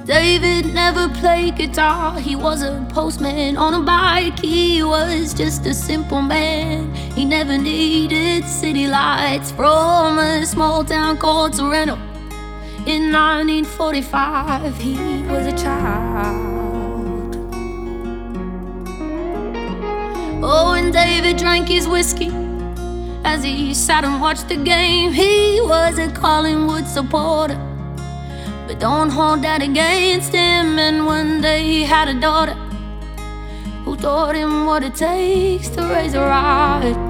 David never played guitar, he was a postman on a bike. He was just a simple man, he never needed city lights. From a small town called Toronto in 1945, he was a child. Oh, and David drank his whiskey as he sat and watched the game. He was a Collingwood supporter, but don't hold that against him. And one day he had a daughter who taught him what it takes to raise a rod.